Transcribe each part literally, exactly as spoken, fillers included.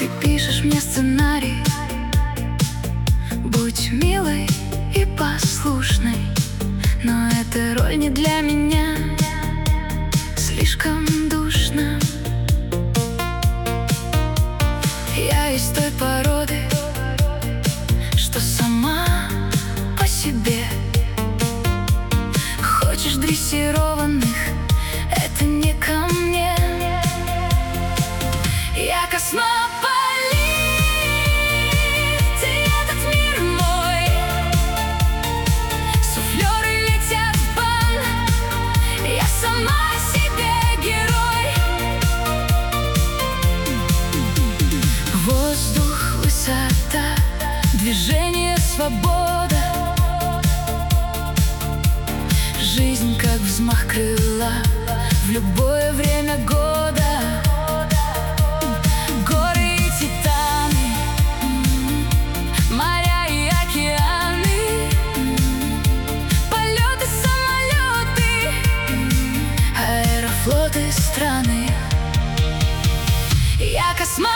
Ты пишешь мне сценарий. Будь милой и послушной, но эта роль не для меня, слишком душно. Я из той породы, что сама по себе. Хочешь дрессированных, это не ко мне. Я космополит, и этот мир мой. Суфлеры летят в бан, я сама себе герой. Воздух, высота, движение, свобода. Жизнь как взмах крыла в любое время года. Горы и титаны, моря и океаны, полеты, самолеты, аэрофлоты, страны. Я космополит.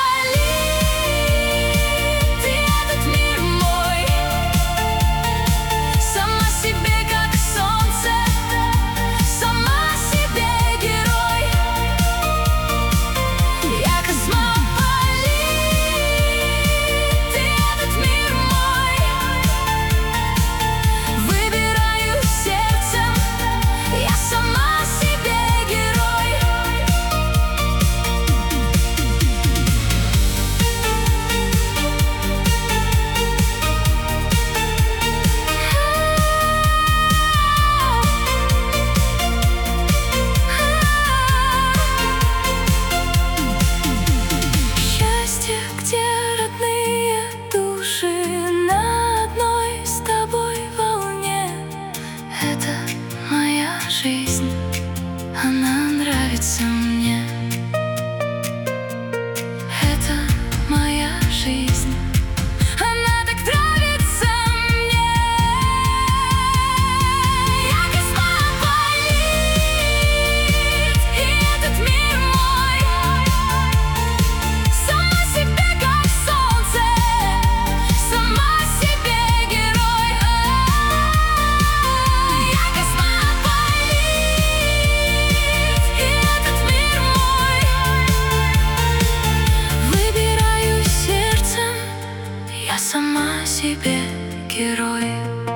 Жизнь, она нравится мне. Это моя жизнь, она так нравится мне. Я космополит, и этот мир мой. Сама себе как солнце, сама себе герой. Я космополит, сама себе герой.